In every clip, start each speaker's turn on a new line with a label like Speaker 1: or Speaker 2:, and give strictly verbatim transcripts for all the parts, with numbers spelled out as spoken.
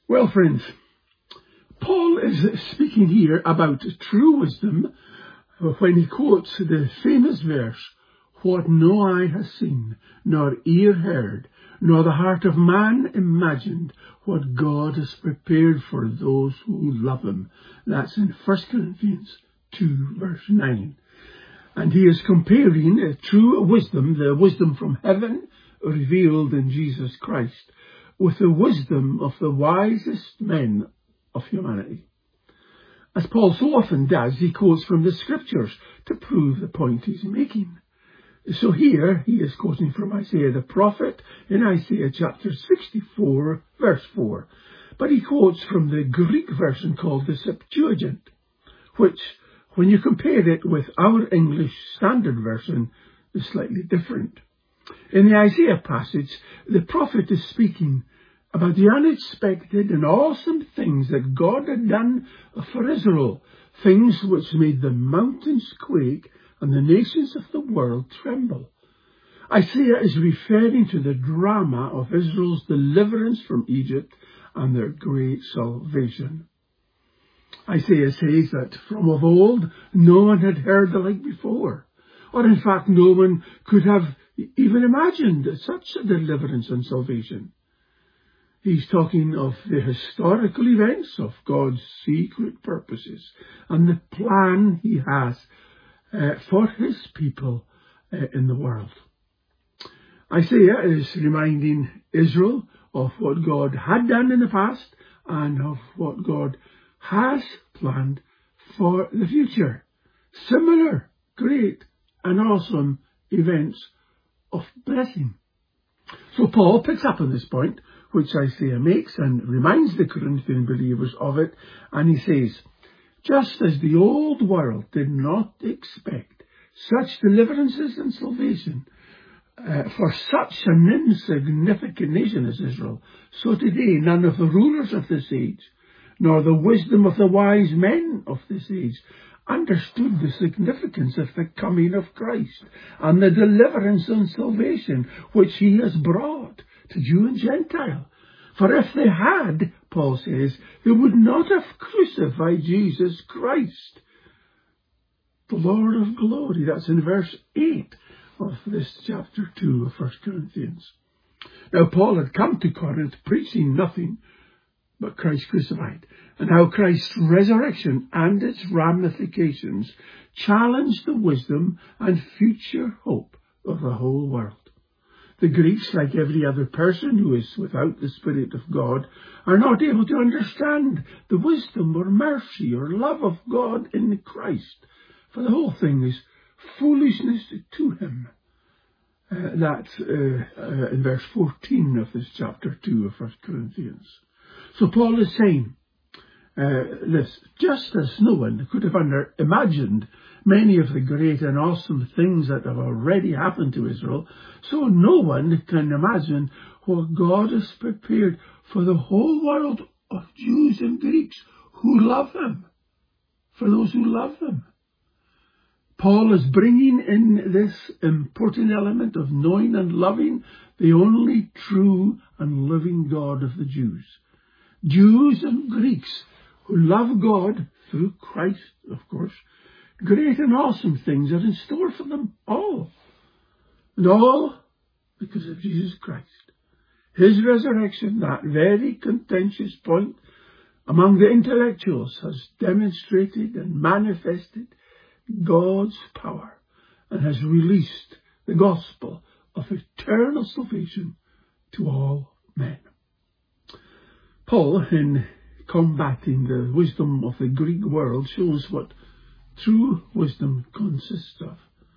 Speaker 1: Well, friends, Paul is speaking here about true wisdom when he quotes the famous verse, "What no eye has seen, nor ear heard, nor the heart of man imagined, what God has prepared for those who love him." That's in First Corinthians two, verse nine. And he is comparing uh, true wisdom, the wisdom from heaven revealed in Jesus Christ, with the wisdom of the wisest men of humanity. As Paul so often does, he quotes from the Scriptures to prove the point he's making. So here he is quoting from Isaiah the prophet in Isaiah chapter sixty-four, verse four. But he quotes from the Greek version called the Septuagint, which, when you compare it with our English Standard Version, is slightly different. In the Isaiah passage, the prophet is speaking about the unexpected and awesome things that God had done for Israel, things which made the mountains quake and the nations of the world tremble. Isaiah is referring to the drama of Israel's deliverance from Egypt and their great salvation. Isaiah says that from of old no one had heard the like before, or in fact no one could have even imagined such a deliverance and salvation. He's talking of the historical events of God's secret purposes and the plan he has uh, for his people uh, in the world. Isaiah is reminding Israel of what God had done in the past and of what God has planned for the future. Similar, great and awesome events of blessing. So Paul picks up on this point, which Isaiah makes, and reminds the Corinthian believers of it, and he says, just as the old world did not expect such deliverances and salvation uh, for such an insignificant nation as Israel, so today none of the rulers of this age, nor the wisdom of the wise men of this age, understood the significance of the coming of Christ and the deliverance and salvation which he has brought to Jew and Gentile. For if they had, Paul says, they would not have crucified Jesus Christ, the Lord of glory. That's in verse eight of this chapter two of First Corinthians. Now Paul had come to Corinth preaching nothing but Christ crucified, and how Christ's resurrection and its ramifications challenged the wisdom and future hope of the whole world. The Greeks, like every other person who is without the Spirit of God, are not able to understand the wisdom or mercy or love of God in Christ, for the whole thing is foolishness to him. Uh, that's uh, uh, in verse fourteen of this chapter two of First Corinthians. So Paul is saying uh, this, just as no one could have under, imagined many of the great and awesome things that have already happened to Israel, so no one can imagine what God has prepared for the whole world of Jews and Greeks who love him, for those who love him. Paul is bringing in this important element of knowing and loving the only true and living God of the Jews. Jews and Greeks who love God through Christ, of course. Great and awesome things are in store for them all. And all because of Jesus Christ. His resurrection, that very contentious point among the intellectuals, has demonstrated and manifested God's power and has released the gospel of eternal salvation to all men. Paul, in combating the wisdom of the Greek world, shows what true wisdom consists of.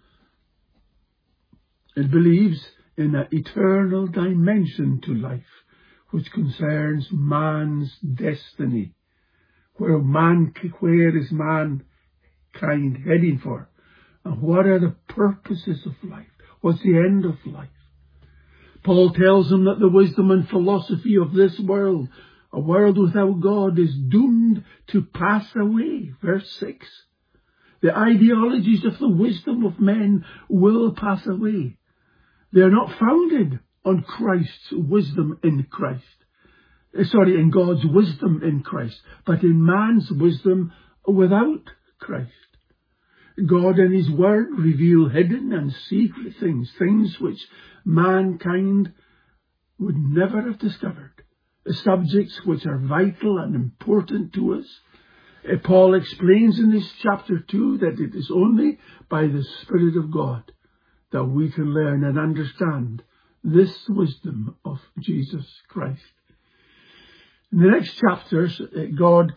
Speaker 1: It believes in an eternal dimension to life, which concerns man's destiny. Where man, where is mankind heading for? And what are the purposes of life? What's the end of life? Paul tells them that the wisdom and philosophy of this world, a world without God, is doomed to pass away. Verse six. The ideologies of the wisdom of men will pass away. They are not founded on Christ's wisdom in Christ. uh, sorry, in God's wisdom in Christ, but in man's wisdom without Christ. God and His Word reveal hidden and secret things, things which mankind would never have discovered, subjects which are vital and important to us. Uh, Paul explains in this chapter two that it is only by the Spirit of God that we can learn and understand this wisdom of Jesus Christ. In the next chapters, uh, God,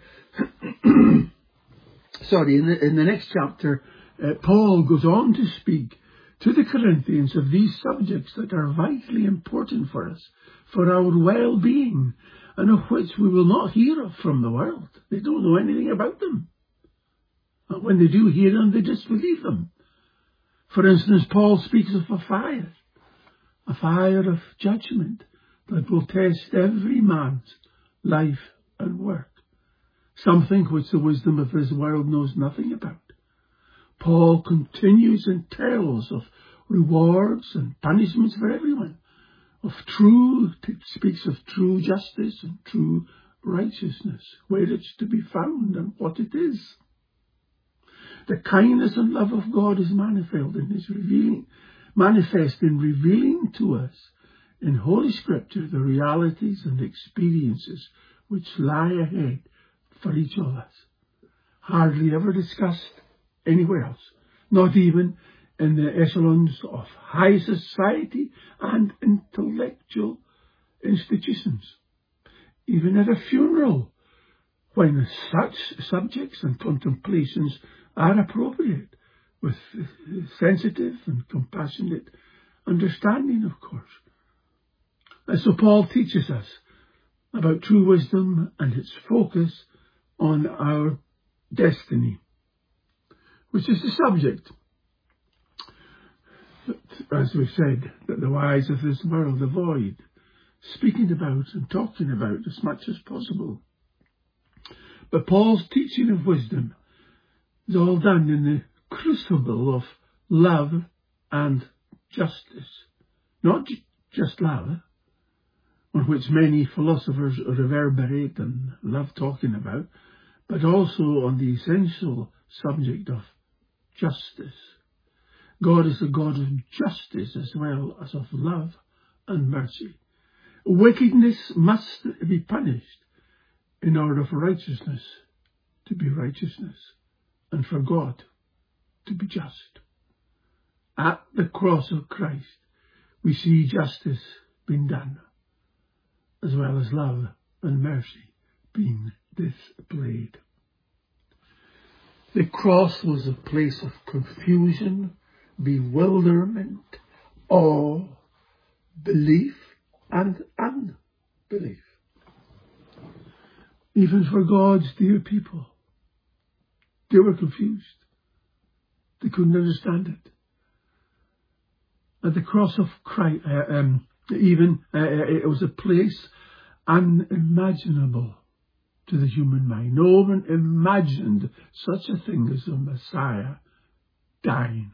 Speaker 1: sorry, in the, in the next chapter, uh, Paul goes on to speak to the Corinthians of these subjects that are vitally important for us, for our well-being, and of which we will not hear of from the world. They don't know anything about them. And when they do hear them, they disbelieve them. For instance, Paul speaks of a fire, a fire of judgment that will test every man's life and work, something which the wisdom of this world knows nothing about. Paul continues and tells of rewards and punishments for everyone, of true, it speaks of true justice and true righteousness, where it's to be found and what it is. The kindness and love of God is manifest in His revealing, manifest in revealing to us in Holy Scripture the realities and experiences which lie ahead for each of us, hardly ever discussed anywhere else, not even in the echelons of high society and intellectual institutions. Even at a funeral, when such subjects and contemplations are appropriate, with sensitive and compassionate understanding, of course. And so Paul teaches us about true wisdom and its focus on our destiny, which is the subject, as we said, that the wise of this world avoid speaking about and talking about as much as possible. But Paul's teaching of wisdom is all done in the crucible of love and justice. Not j- just love, on which many philosophers reverberate and love talking about, but also on the essential subject of justice. God is a God of justice as well as of love and mercy. Wickedness must be punished in order for righteousness to be righteousness, and for God to be just. At the cross of Christ, we see justice being done, as well as love and mercy being displayed. The cross was a place of confusion, bewilderment, awe, belief, and unbelief. Even for God's dear people, they were confused. They couldn't understand it. At the cross of Christ, uh, um, even uh, it was a place unimaginable to the human mind. No one imagined such a thing as a Messiah dying.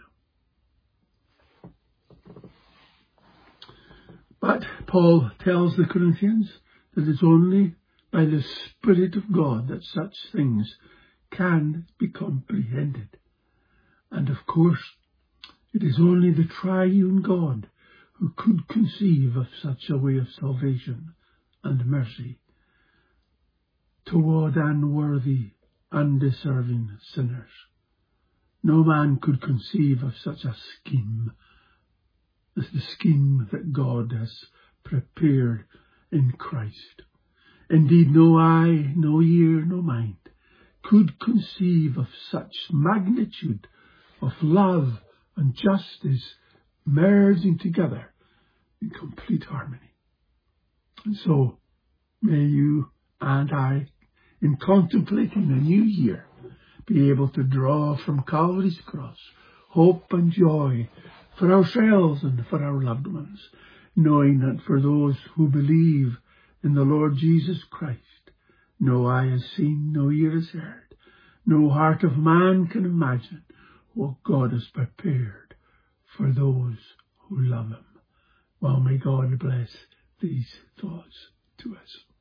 Speaker 1: But Paul tells the Corinthians that it's only by the Spirit of God that such things can be comprehended. And of course, it is only the triune God who could conceive of such a way of salvation and mercy toward unworthy, undeserving sinners. No man could conceive of such a scheme as the scheme that God has prepared in Christ. Indeed, no eye, no ear, no mind could conceive of such magnitude of love and justice merging together in complete harmony. And so, may you and I, in contemplating the new year, be able to draw from Calvary's cross hope and joy for ourselves and for our loved ones, knowing that for those who believe in the Lord Jesus Christ, no eye has seen, no ear has heard, no heart of man can imagine what God has prepared for those who love Him. Well, may God bless these thoughts to us.